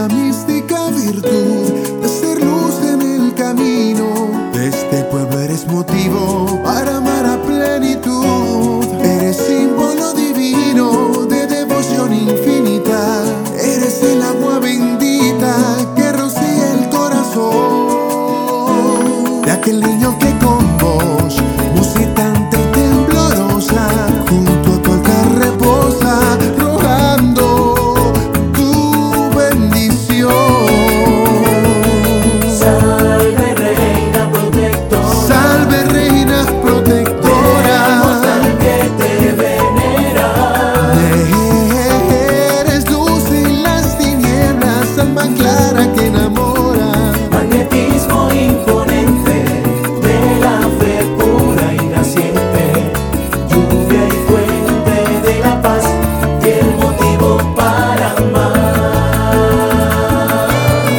la mística virtud de ser luz en el camino de este pueblo. Eres motivo para amar a plenitud. Eres símbolo divino de devoción infinita. Eres el agua bendita que rocía el corazón de aquel niño que con voz musitante y temblorosa junto a tu altar reposa, rogando tu bendición. Salve reina protectora, Salve reina protectora, mortal que te venera. eres luz en las tinieblas, alma clara que enamora. Magnetismo imponente de la fe pura y naciente, lluvia y fuente de la paz y el motivo para amar.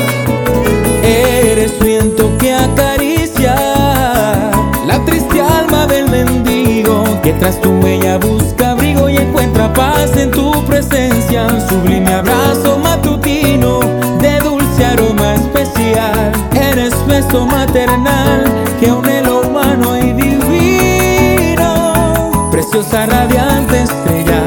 Eres viento que acaricia la triste alma del mendigo que tras tu huella busca abrigo y encuentra paz en tu presencia. Sublime abrazo matutino de dulce aroma especial. Eres beso maternal que une lo humano y divino. Preciosa radiante estrella